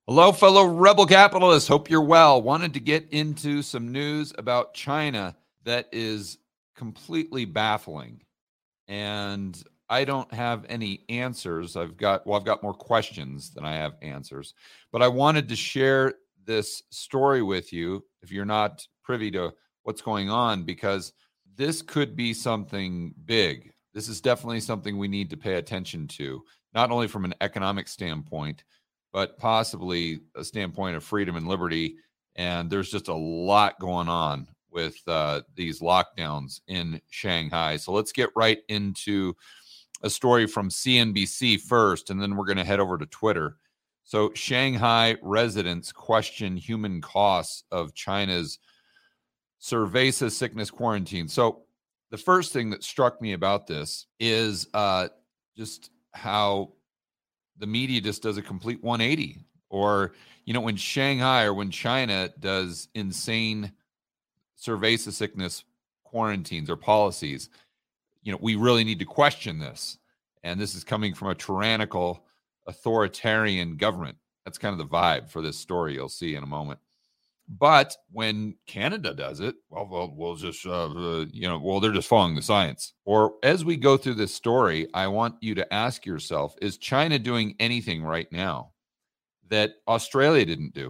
Hello, fellow rebel capitalists. Hope you're well. Wanted to get into some news about China that is completely baffling. And I don't have any answers. I've got more questions than I have answers. But I wanted to share this story with you if you're not privy to what's going on, because this could be something big. This is definitely something we need to pay attention to, not only from an economic standpoint, but possibly a standpoint of freedom and liberty. And there's just a lot going on with these lockdowns in Shanghai. So let's get right into a story from CNBC first, and then we're going to head over to Twitter. So Shanghai residents question human costs of China's cerveza sickness quarantine. So the first thing that struck me about this is just how the media just does a complete 180. Or, when Shanghai or when China does insane cerveza sickness quarantines or policies, we really need to question this. And this is coming from a tyrannical, authoritarian government. That's kind of the vibe for this story you'll see in a moment. But when Canada does it, we'll just, they're just following the science. Or as we go through this story, I want you to ask yourself, is China doing anything right now that Australia didn't do?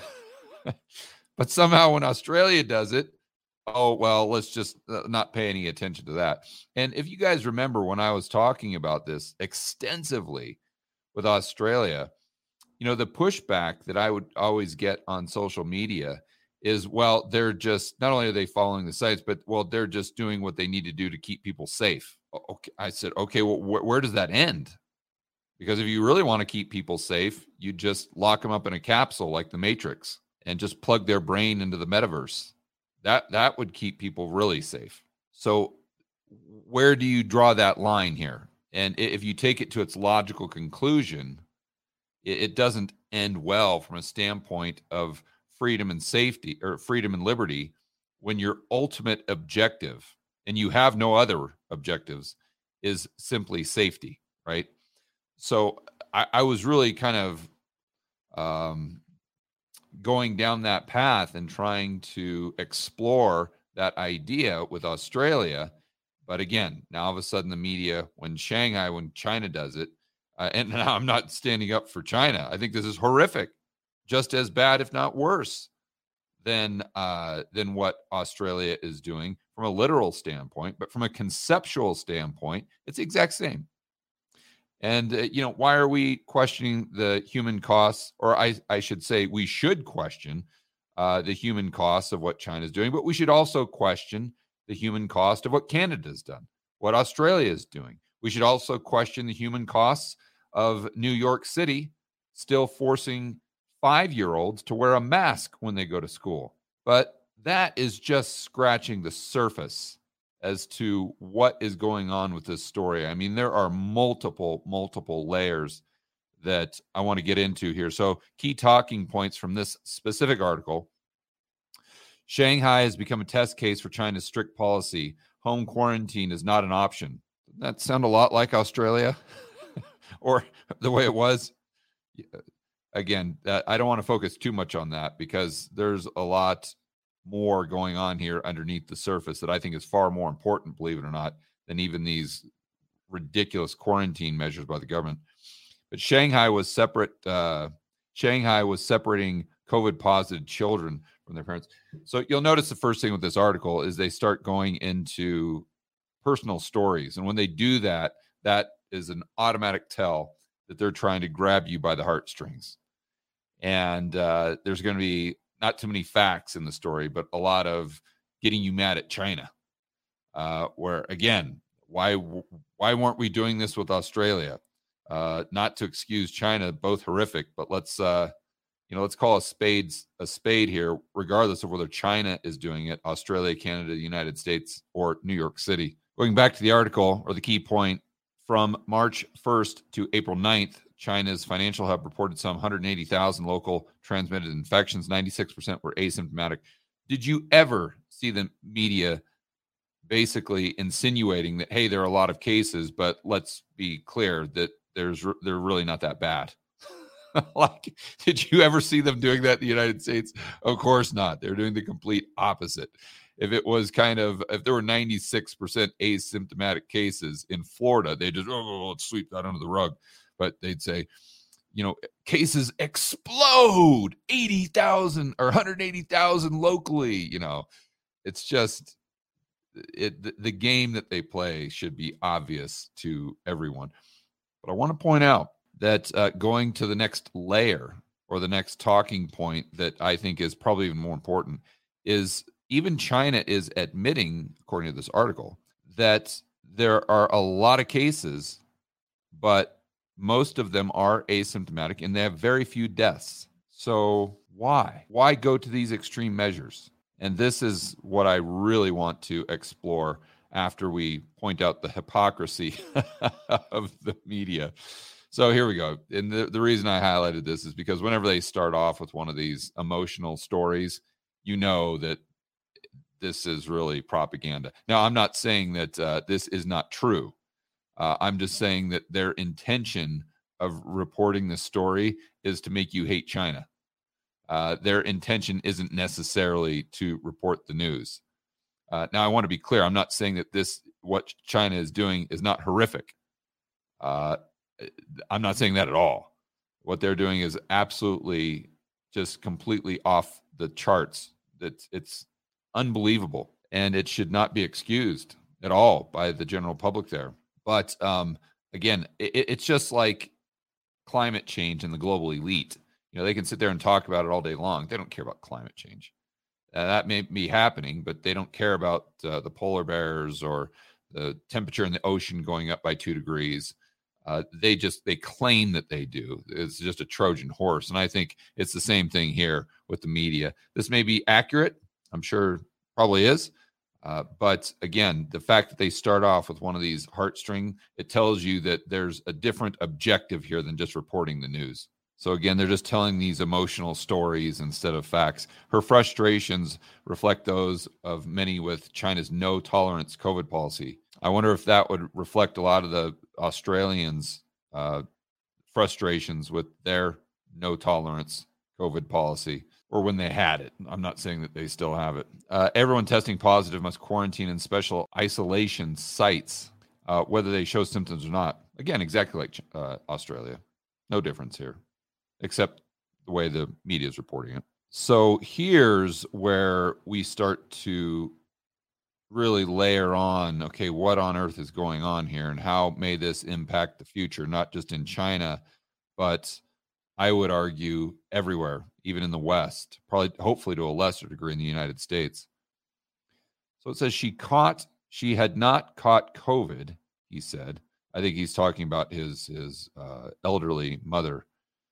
But somehow when Australia does it, let's just not pay any attention to that. And if you guys remember when I was talking about this extensively with Australia, the pushback that I would always get on social media is, they're just, not only are they following the science, but, they're just doing what they need to do to keep people safe. Okay, I said, okay, well, where does that end? Because if you really want to keep people safe, you just lock them up in a capsule like the Matrix and just plug their brain into the metaverse. That would keep people really safe. So where do you draw that line here? And if you take it to its logical conclusion, it doesn't end well from a standpoint of freedom and safety, or freedom and liberty, when your ultimate objective, and you have no other objectives, is simply safety, right? So I was really kind of going down that path and trying to explore that idea with Australia. But again, now all of a sudden the media, when China does it, and now I'm not standing up for China. I think this is horrific, just as bad, if not worse, than what Australia is doing from a literal standpoint. But from a conceptual standpoint, it's the exact same. And, why are we questioning the human costs? Or I should say we should question the human costs of what China's doing, but we should also question the human cost of what Canada's done, what Australia is doing. We should also question the human costs of New York City still forcing 5-year-olds to wear a mask when they go to school. But that is just scratching the surface as to what is going on with this story. I mean, there are multiple layers that I want to get into here. So key talking points from this specific article: Shanghai has become a test case for China's strict policy. Home quarantine is not an option. Doesn't that sound a lot like Australia? Or the way it was? Again, I don't want to focus too much on that, because there's a lot more going on here underneath the surface that I think is far more important, believe it or not, than even these ridiculous quarantine measures by the government. But Shanghai was separating COVID positive children from their parents. So you'll notice the first thing with this article is they start going into personal stories. And when they do that, that is an automatic tell that they're trying to grab you by the heartstrings. And there's going to be not too many facts in the story, but a lot of getting you mad at China. Where, again, why weren't we doing this with Australia? Not to excuse China, both horrific, but let's call a spade here, regardless of whether China is doing it, Australia, Canada, the United States, or New York City. Going back to the article, or the key point, from March 1st to April 9th, China's Financial Hub reported some 180,000 local transmitted infections. 96% were asymptomatic. Did you ever see the media basically insinuating that, hey, there are a lot of cases, but let's be clear that they're really not that bad? Like, did you ever see them doing that in the United States? Of course not. They're doing the complete opposite. If it was if there were 96% asymptomatic cases in Florida, they just, let's sweep that under the rug. But they'd say, cases explode 80,000 or 180,000 locally. It's just the game that they play should be obvious to everyone. But I want to point out that going to the next layer or the next talking point that I think is probably even more important is even China is admitting, according to this article, that there are a lot of cases, but most of them are asymptomatic and they have very few deaths. So why? Why go to these extreme measures? And this is what I really want to explore after we point out the hypocrisy of the media. So here we go. And the reason I highlighted this is because whenever they start off with one of these emotional stories, you know that this is really propaganda. Now, I'm not saying that this is not true. I'm just saying that their intention of reporting this story is to make you hate China. Their intention isn't necessarily to report the news. Now, I want to be clear. I'm not saying that what China is doing is not horrific. I'm not saying that at all. What they're doing is absolutely just completely off the charts. It's unbelievable, and it should not be excused at all by the general public there. But again, it's just like climate change and the global elite. They can sit there and talk about it all day long. They don't care about climate change. That may be happening, but they don't care about the polar bears or the temperature in the ocean going up by 2 degrees. They claim that they do. It's just a Trojan horse. And I think it's the same thing here with the media. This may be accurate. I'm sure probably is. But again, the fact that they start off with one of these heartstring, it tells you that there's a different objective here than just reporting the news. So again, they're just telling these emotional stories instead of facts. Her frustrations reflect those of many with China's no tolerance COVID policy. I wonder if that would reflect a lot of the Australians' frustrations with their no tolerance COVID policy, or when they had it. I'm not saying that they still have it. Everyone testing positive must quarantine in special isolation sites, whether they show symptoms or not. Again, exactly like Australia. No difference here, except the way the media is reporting it. So here's where we start to really layer on, okay, what on earth is going on here and how may this impact the future, not just in China, but I would argue everywhere, even in the West, probably hopefully to a lesser degree in the United States. So it says she had not caught COVID, he said. I think he's talking about his elderly mother.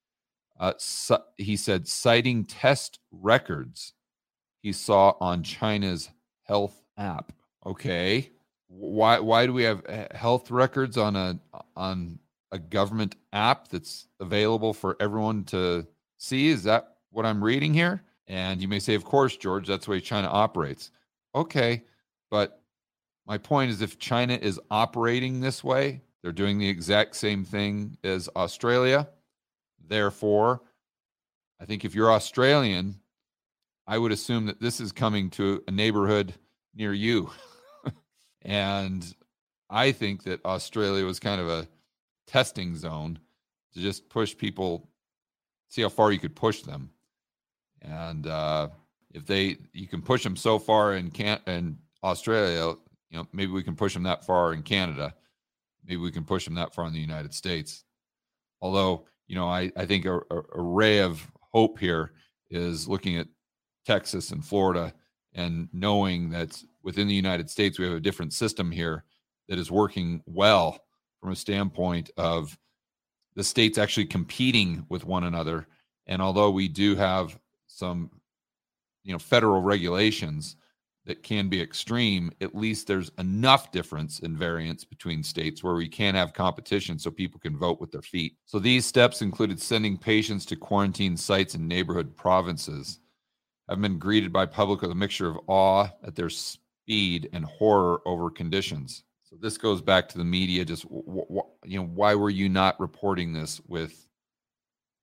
He said, citing test records he saw on China's health app. Okay, why do we have health records on a government app that's available for everyone to see? Is that what I'm reading here? And you may say, of course, George, that's the way China operates. Okay, but my point is, if China is operating this way, they're doing the exact same thing as Australia. Therefore, I think if you're Australian, I would assume that this is coming to a neighborhood near you. And I think that Australia was kind of a testing zone to just push people, see how far you could push them. And if you can push them so far in Australia, maybe we can push them that far in Canada. Maybe we can push them that far in the United States. Although, I think a ray of hope here is looking at Texas and Florida and knowing that within the United States, we have a different system here that is working well from a standpoint of the states actually competing with one another. And although we do have some, federal regulations that can be extreme, at least there's enough difference in variance between states where we can have competition so people can vote with their feet. So these steps included sending patients to quarantine sites in neighborhood provinces. I've been greeted by public with a mixture of awe at their speed and horror over conditions. So this goes back to the media. Just why were you not reporting this with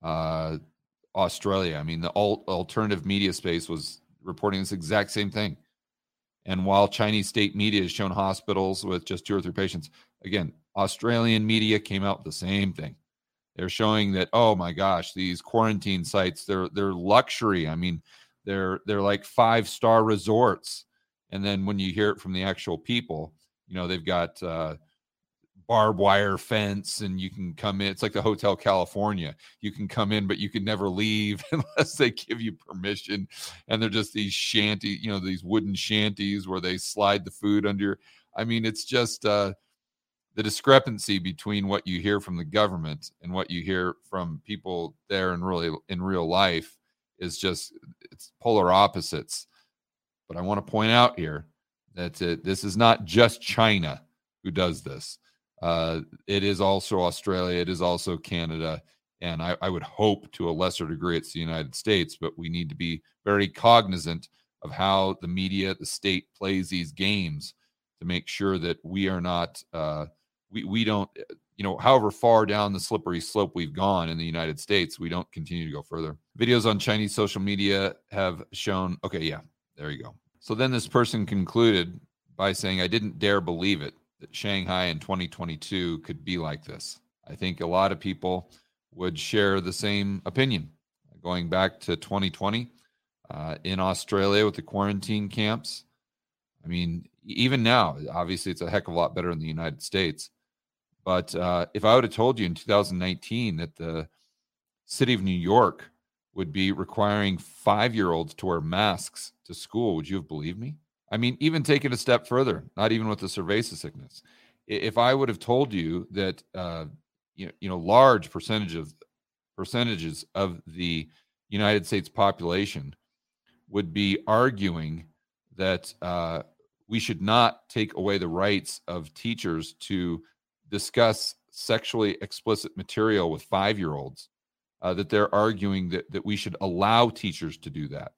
Australia. I mean, the alternative media space was reporting this exact same thing. And while Chinese state media has shown hospitals with just 2 or 3 patients, again, Australian media came out with the same thing. They're showing that, oh my gosh, these quarantine sites, they're luxury. I mean, they're like 5-star resorts. And then when you hear it from the actual people, they've got barbed wire fence and you can come in. It's like the Hotel California. You can come in, but you can never leave unless they give you permission. And they're just these these wooden shanties where they slide the food under. I mean, it's just the discrepancy between what you hear from the government and what you hear from people there in real life is it's polar opposites. But I want to point out here that this is not just China who does this. It is also Australia. It is also Canada. And I would hope to a lesser degree it's the United States, but we need to be very cognizant of how the media, the state plays these games to make sure that we are not, we don't, however far down the slippery slope we've gone in the United States, we don't continue to go further. Videos on Chinese social media have shown, okay, yeah, there you go. So then this person concluded by saying, I didn't dare believe it, that Shanghai in 2022 could be like this. I think a lot of people would share the same opinion. Going back to 2020 in Australia with the quarantine camps, I mean, even now, obviously it's a heck of a lot better in the United States. But if I would have told you in 2019 that the city of New York would be requiring 5-year-olds to wear masks to school, would you have believed me? I mean, even take it a step further, not even with the cerveza sickness. If I would have told you that, large percentages of the United States population would be arguing that we should not take away the rights of teachers to discuss sexually explicit material with 5-year-olds, that they're arguing that we should allow teachers to do that.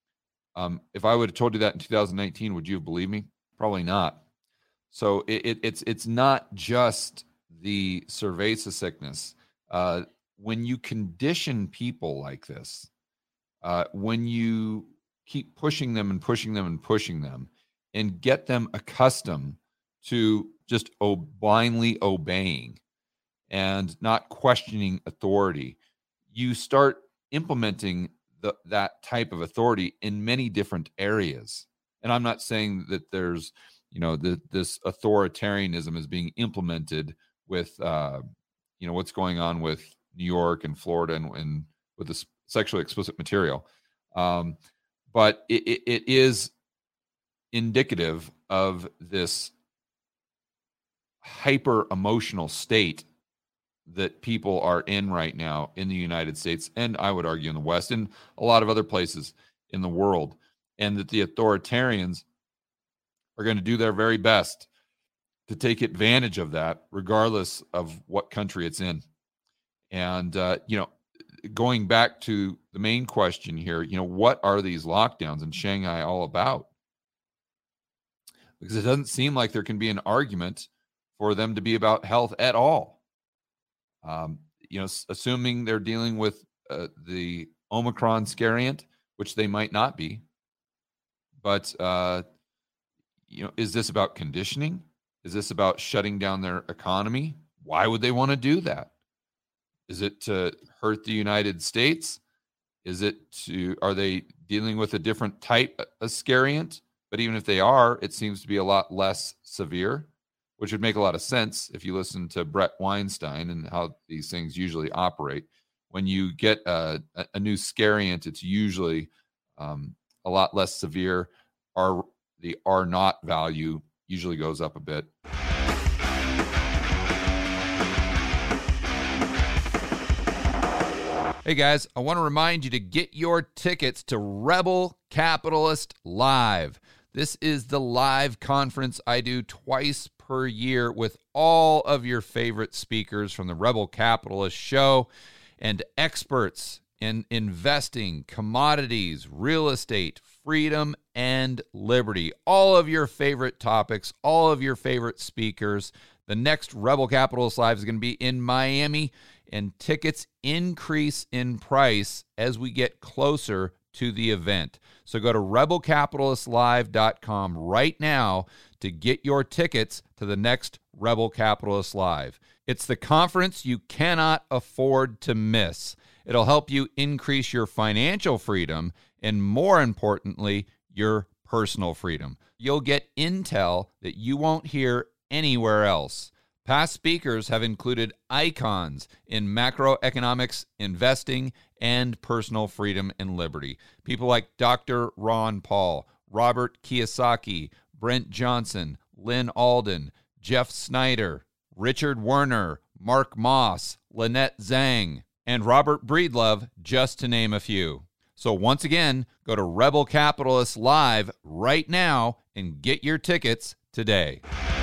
If I would have told you that in 2019, would you have believed me? Probably not. So it's not just the cerveza sickness. When you condition people like this, when you keep pushing them and pushing them and pushing them and get them accustomed to just blindly obeying and not questioning authority, you start implementing that type of authority in many different areas. And I'm not saying that there's, this authoritarianism is being implemented with, what's going on with New York and Florida and with the sexually explicit material. But it is indicative of this hyper emotional state that people are in right now in the United States, and I would argue in the West and a lot of other places in the world, and that the authoritarians are going to do their very best to take advantage of that, regardless of what country it's in. And, going back to the main question here, what are these lockdowns in Shanghai all about? Because it doesn't seem like there can be an argument for them to be about health at all. Assuming they're dealing with the Omicron variant, which they might not be. But, is this about conditioning? Is this about shutting down their economy? Why would they want to do that? Is it to hurt the United States? Are they dealing with a different type of variant? But even if they are, it seems to be a lot less severe, which would make a lot of sense if you listen to Brett Weinstein and how these things usually operate. When you get a new variant, it's usually a lot less severe. The R naught value usually goes up a bit. Hey guys, I want to remind you to get your tickets to Rebel Capitalist Live. This is the live conference I do twice per year with all of your favorite speakers from the Rebel Capitalist Show and experts in investing, commodities, real estate, freedom, and liberty. All of your favorite topics, all of your favorite speakers. The next Rebel Capitalist Live is going to be in Miami and tickets increase in price as we get closer to the event. So go to rebelcapitalistlive.com right now to get your tickets to the next Rebel Capitalist Live. It's the conference you cannot afford to miss. It'll help you increase your financial freedom and, more importantly, your personal freedom. You'll get intel that you won't hear anywhere else. Past speakers have included icons in macroeconomics, investing, and personal freedom and liberty. People like Dr. Ron Paul, Robert Kiyosaki, Brent Johnson, Lynn Alden, Jeff Snyder, Richard Werner, Mark Moss, Lynette Zhang, and Robert Breedlove, just to name a few. So once again, go to Rebel Capitalist Live right now and get your tickets today.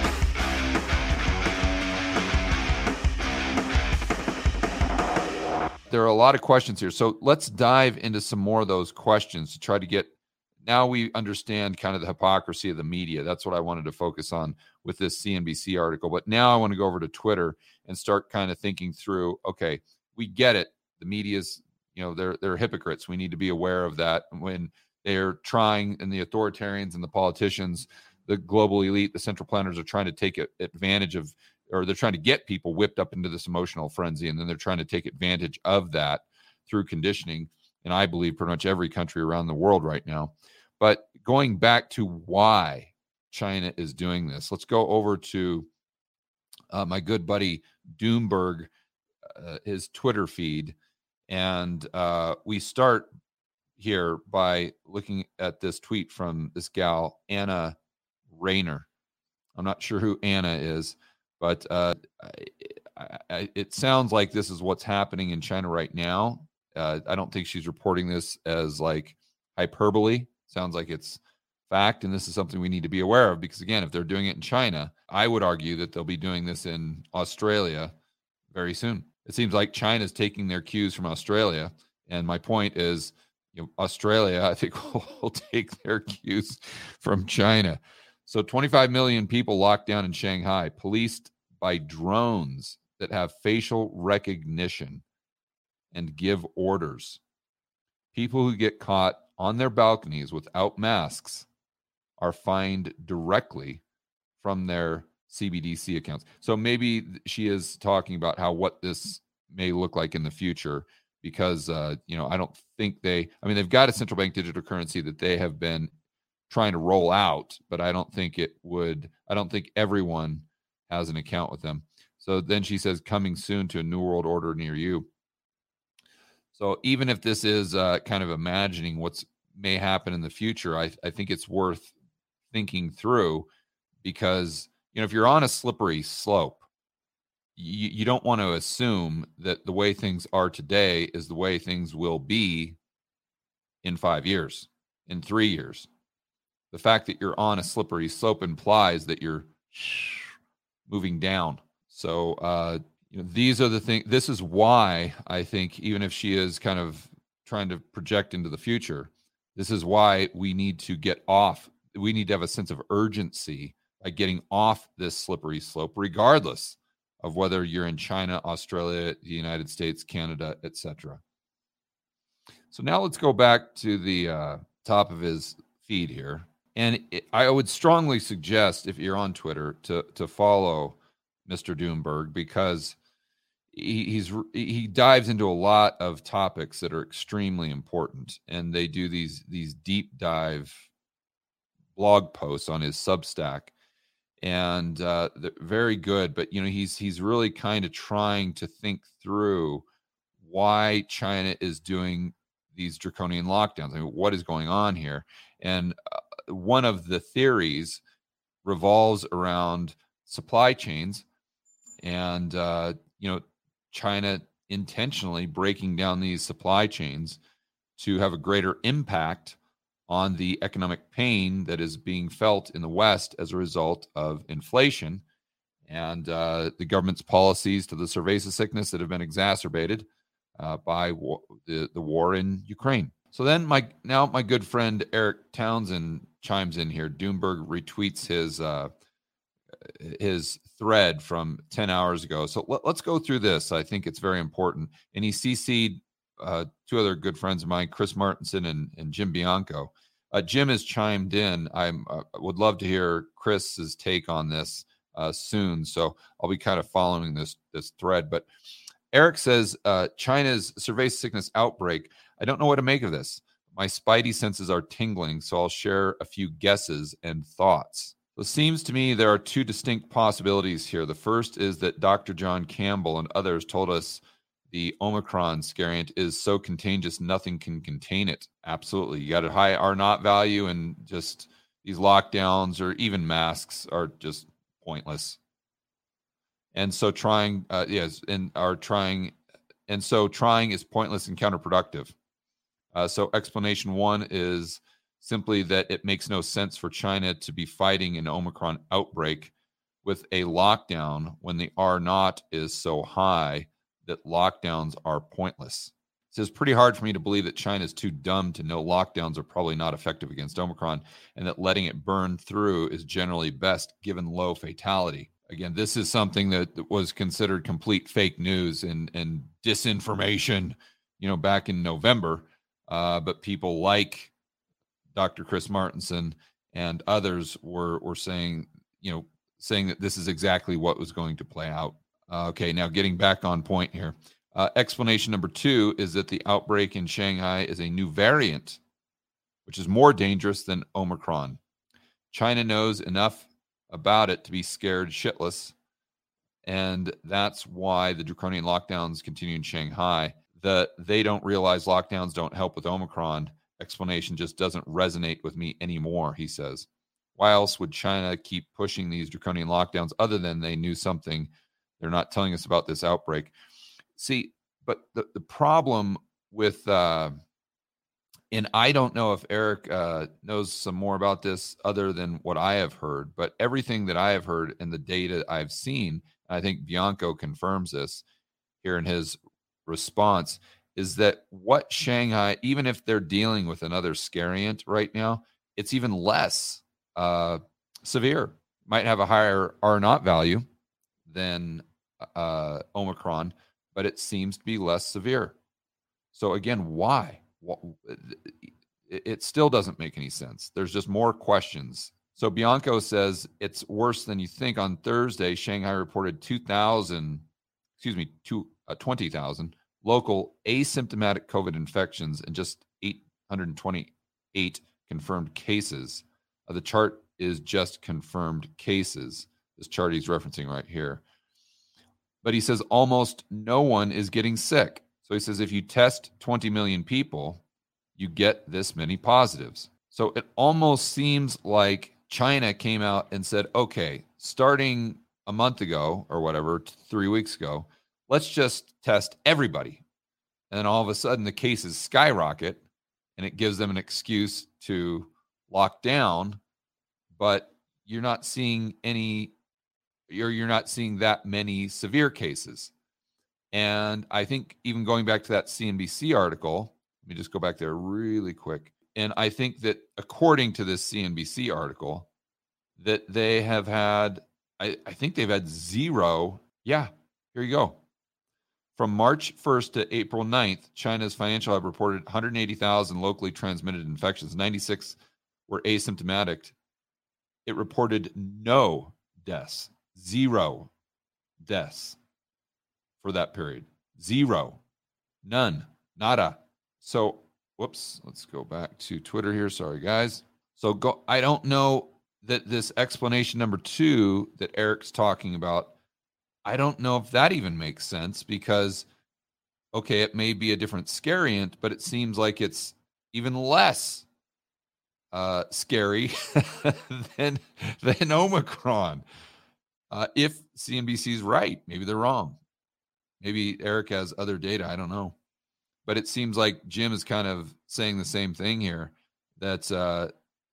There are a lot of questions here. So let's dive into some more of those questions to try to get, now we understand kind of the hypocrisy of the media. That's what I wanted to focus on with this CNBC article. But now I want to go over to Twitter and start kind of thinking through, okay, we get it. The media's, they're hypocrites. We need to be aware of that when they're trying, and the authoritarians and the politicians, the global elite, the central planners are trying to take advantage of, or they're trying to get people whipped up into this emotional frenzy, and then they're trying to take advantage of that through conditioning. And I believe pretty much every country around the world right now. But going back to why China is doing this, let's go over to my good buddy Doomberg, his Twitter feed. And we start here by looking at this tweet from this gal, Anna Rayner. I'm not sure who Anna is, but it sounds like this is what's happening in China right now. I don't think she's reporting this as like hyperbole. Sounds like it's fact, and this is something we need to be aware of, because again, if they're doing it in China, I would argue that they'll be doing this in Australia very soon. It seems like China's taking their cues from Australia, and my point is, Australia, I think, will take their cues from China. So 25 million people locked down in Shanghai, policed by drones that have facial recognition and give orders. People who get caught on their balconies without masks are fined directly from their CBDC accounts. So maybe she is talking about what this may look like in the future, because, I don't think they've got a central bank digital currency that they have been trying to roll out, but I don't think everyone has an account with them. So then she says, coming soon to a new world order near you. So even if this is kind of imagining what's may happen in the future, I think it's worth thinking through, because, if you're on a slippery slope, you don't want to assume that the way things are today is the way things will be in 5 years, in 3 years. The fact that you're on a slippery slope implies that you're moving down. So, these are the things. This is why I think, even if she is kind of trying to project into the future, this is why we need to get off. We need to have a sense of urgency by getting off this slippery slope, regardless of whether you're in China, Australia, the United States, Canada, etc. So now let's go back to the top of his feed here. And I would strongly suggest, if you're on Twitter, to follow Mr. Doomberg, because he dives into a lot of topics that are extremely important, and they do these deep dive blog posts on his Substack, and they're very good. But he's really kind of trying to think through why China is doing these draconian lockdowns. What is going on here? And one of the theories revolves around supply chains, and China intentionally breaking down these supply chains to have a greater impact on the economic pain that is being felt in the West as a result of inflation and the government's policies to the cerveza sickness that have been exacerbated by the war in Ukraine. So then my good friend Eric Townsend chimes in here. Doomberg retweets his thread from 10 hours ago. So let's go through this. I think it's very important. And he CC'd two other good friends of mine, Chris Martenson and Jim Bianco. Jim has chimed in. I would love to hear Chris's take on this soon. So I'll be kind of following this thread. But Eric says, China's cerveza sickness outbreak. I don't know what to make of this. My spidey senses are tingling, so I'll share a few guesses and thoughts. So it seems to me there are two distinct possibilities here. The first is that Dr. John Campbell and others told us the Omicron variant is so contagious, nothing can contain it. Absolutely. You got a high R0 value, and just these lockdowns or even masks are just pointless. And so trying is pointless and counterproductive. So explanation one is simply that it makes no sense for China to be fighting an Omicron outbreak with a lockdown when the R0 is so high that lockdowns are pointless. So it's pretty hard for me to believe that China is too dumb to know lockdowns are probably not effective against Omicron, and that letting it burn through is generally best given low fatality. Again, this is something that was considered complete fake news and disinformation, back in November. But people like Dr. Chris Martenson and others were saying that this is exactly what was going to play out. Okay, now getting back on point here. Explanation number two is that the outbreak in Shanghai is a new variant, which is more dangerous than Omicron. China knows enough about it to be scared shitless, and that's why the draconian lockdowns continue in Shanghai. They don't realize lockdowns don't help with Omicron explanation just doesn't resonate with me anymore, he says. Why else would China keep pushing these draconian lockdowns other than they knew something they're not telling us about this outbreak? See, but the problem with, and I don't know if Eric knows some more about this other than what I have heard, but everything that I have heard and the data I've seen, I think Bianco confirms this here in his response, is that what Shanghai, even if they're dealing with another scariant right now, it's even less severe. Might have a higher R0 value than Omicron, but it seems to be less severe. So again, why? It still doesn't make any sense. There's just more questions. So Bianco says it's worse than you think. On Thursday, Shanghai reported 20,000 local asymptomatic COVID infections and just 828 confirmed cases. The chart is just confirmed cases. This chart he's referencing right here. But he says almost no one is getting sick. So he says if you test 20 million people, you get this many positives. So it almost seems like China came out and said, okay, starting a month ago or whatever, 3 weeks ago, let's just test everybody. And then all of a sudden the cases skyrocket and it gives them an excuse to lock down, but you're not seeing that many severe cases. And I think even going back to that CNBC article, let me just go back there really quick. And I think that according to this CNBC article, that they have had, I think they've had zero. Yeah, here you go. From March 1st to April 9th, China's Financial Hub reported 180,000 locally transmitted infections. 96 were asymptomatic. It reported no deaths, 0 deaths for that period. 0, none, nada. So, whoops, let's go back to Twitter here. Sorry, guys. So I don't know that this explanation number 2 that Eric's talking about, I don't know if that even makes sense because, okay, it may be a different scariant, but it seems like it's even less scary than Omicron. If CNBC is right, maybe they're wrong. Maybe Eric has other data. I don't know. But it seems like Jim is kind of saying the same thing here, that, the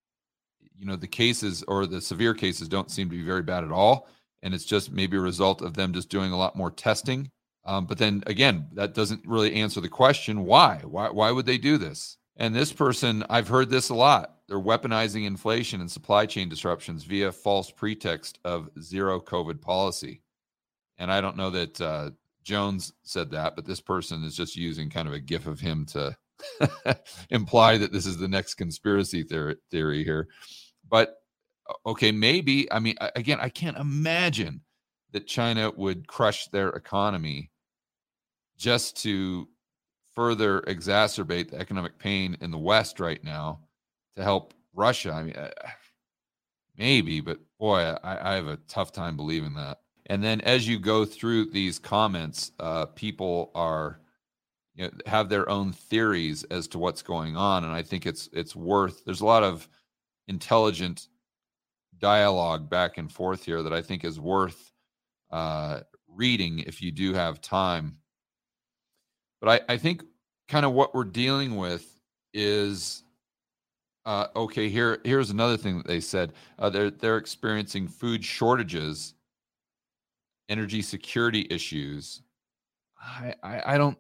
cases or the severe cases don't seem to be very bad at all. And it's just maybe a result of them just doing a lot more testing. But then again, that doesn't really answer the question, why? Why would they do this? And this person, I've heard this a lot. they're weaponizing inflation and supply chain disruptions via false pretext of zero COVID policy. And I don't know that Jones said that, but this person is just using kind of a gif of him to imply that this is the next conspiracy theory here. But okay, maybe. I mean, again, I can't imagine that China would crush their economy just to further exacerbate the economic pain in the West right now to help Russia. I mean, maybe, but boy, I have a tough time believing that. And then as you go through these comments, people are have their own theories as to what's going on, and I think it's worth. There's a lot of intelligent dialogue back and forth here that I think is worth reading if you do have time. But I think kind of what we're dealing with is okay. Here's another thing that they said. They're experiencing food shortages, energy security issues. I don't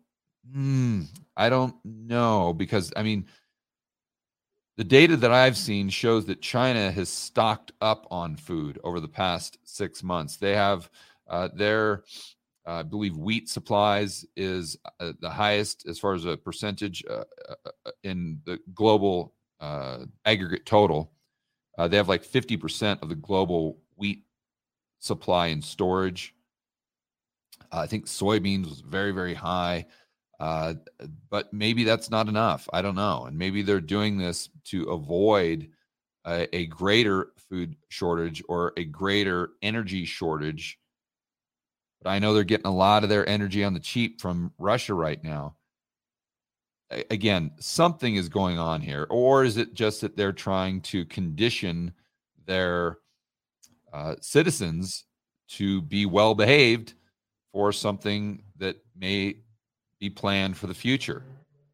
know, because I mean, the data that I've seen shows that China has stocked up on food over the past 6 months. They have their I believe wheat supplies is the highest as far as a percentage in the global aggregate total. They have like 50% of the global wheat supply and storage. I think soybeans was very, very high. But maybe that's not enough. I don't know. And maybe they're doing this to avoid a greater food shortage or a greater energy shortage. But I know they're getting a lot of their energy on the cheap from Russia right now. Again, something is going on here. Or is it just that they're trying to condition their citizens to be well behaved for something that may be planned for the future?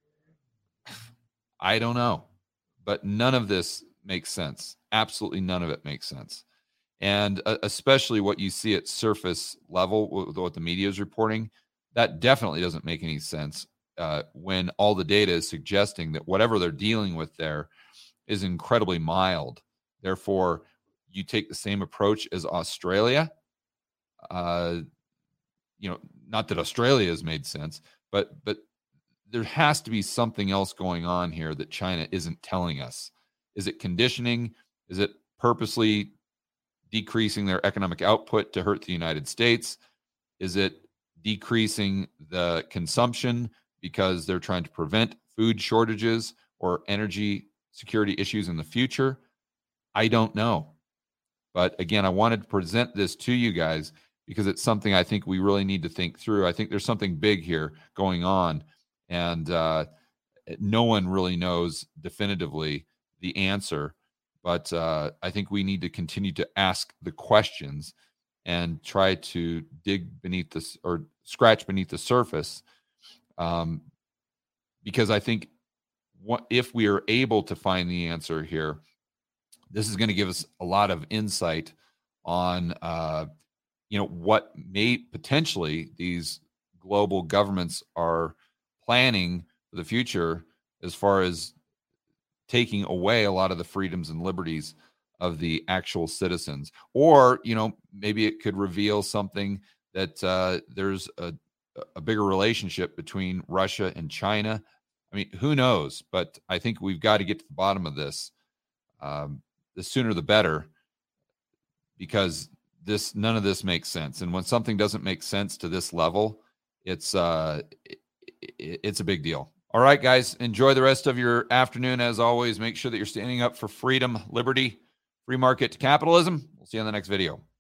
I don't know, but none of this makes sense. Absolutely none of it makes sense. And especially what you see at surface level with what the media is reporting, that definitely doesn't make any sense when all the data is suggesting that whatever they're dealing with there is incredibly mild. Therefore, you take the same approach as Australia. Not that Australia has made sense, but there has to be something else going on here that China isn't telling us. Is it conditioning? Is it purposely decreasing their economic output to hurt the United States? Is it decreasing the consumption because they're trying to prevent food shortages or energy security issues in the future? I don't know. But again, I wanted to present this to you guys because it's something I think we really need to think through. I think there's something big here going on, and no one really knows definitively the answer. But I think we need to continue to ask the questions and try to dig beneath this or scratch beneath the surface. Because I think if we are able to find the answer here, this is going to give us a lot of insight on, what may potentially these global governments are planning for the future as far as taking away a lot of the freedoms and liberties of the actual citizens. Or, maybe it could reveal something that there's a bigger relationship between Russia and China. I mean, who knows? But I think we've got to get to the bottom of this. The sooner the better, because none of this makes sense. And when something doesn't make sense to this level, it's a big deal. All right, guys, enjoy the rest of your afternoon. As always, make sure that you're standing up for freedom, liberty, free market capitalism. We'll see you on the next video.